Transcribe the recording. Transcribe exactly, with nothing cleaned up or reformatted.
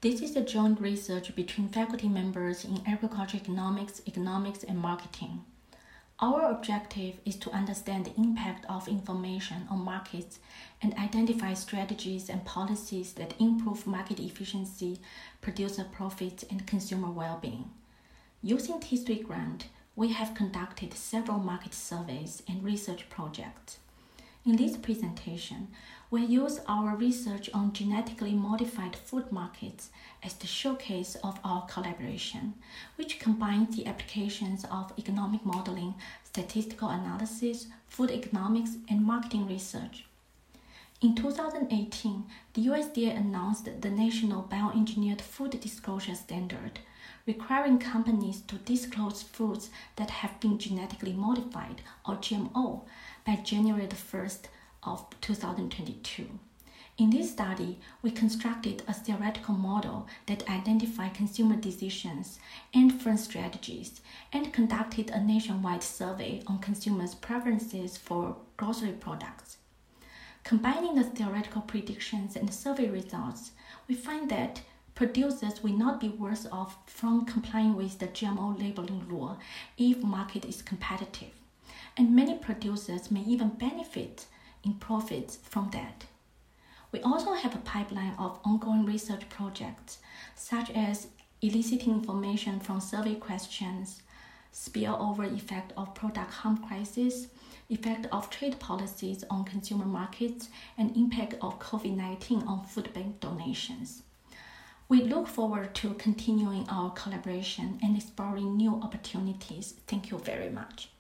This is a joint research between faculty members in agriculture economics, economics, and marketing. Our objective is to understand the impact of information on markets and identify strategies and policies that improve market efficiency, producer profits, and consumer well-being. Using T three Grant, we have conducted several market surveys and research projects. In this presentation, we use our research on genetically modified food markets as the showcase of our collaboration, which combines the applications of economic modeling, statistical analysis, food economics, and marketing research. In two thousand eighteen, the U S D A announced the National Bioengineered Food Disclosure Standard, requiring companies to disclose foods that have been genetically modified, or G M O, by January the first of two thousand twenty-two. In this study, we constructed a theoretical model that identified consumer decisions and firm strategies and conducted a nationwide survey on consumers' preferences for grocery products. Combining the theoretical predictions and the survey results, we find that producers will not be worse off from complying with the G M O labeling rule if market is competitive, and many producers may even benefit in profits from that. We also have a pipeline of ongoing research projects, such as eliciting information from survey questions, spillover effect of product harm crisis, effect of trade policies on consumer markets, and impact of COVID nineteen on food bank donations. We look forward to continuing our collaboration and exploring new opportunities. Thank you very much.